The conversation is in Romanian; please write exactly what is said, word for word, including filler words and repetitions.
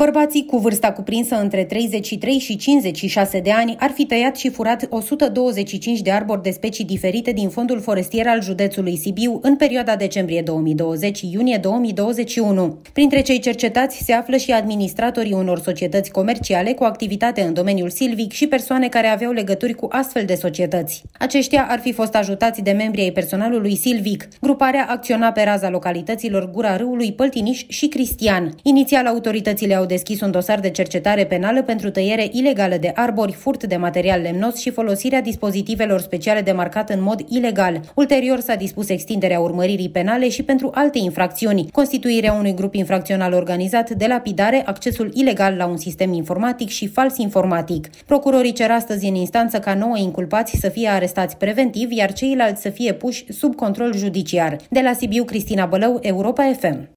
Bărbații cu vârsta cuprinsă între treizeci și trei și cincizeci și șase de ani ar fi tăiat și furat o sută douăzeci și cinci de arbori de specii diferite din fondul forestier al județului Sibiu în perioada decembrie două mii douăzeci-iunie două mii douăzeci și unu. Printre cei cercetați se află și administratorii unor societăți comerciale cu activitate în domeniul silvic și persoane care aveau legături cu astfel de societăți. Aceștia ar fi fost ajutați de membri ai personalului silvic. Gruparea acționa pe raza localităților Gura Râului, Păltiniș și Cristian. Inițial, autoritățile au deschis un dosar de cercetare penală pentru tăiere ilegală de arbori, furt de material lemnos și folosirea dispozitivelor speciale de marcat în mod ilegal. Ulterior s-a dispus extinderea urmăririi penale și pentru alte infracțiuni, constituirea unui grup infracțional organizat, de lapidare, accesul ilegal la un sistem informatic și fals informatic. Procurorii cer astăzi în instanță ca nouă inculpați să fie arestați preventiv, iar ceilalți să fie puși sub control judiciar. De la Sibiu, Cristina Bălău, Europa F M.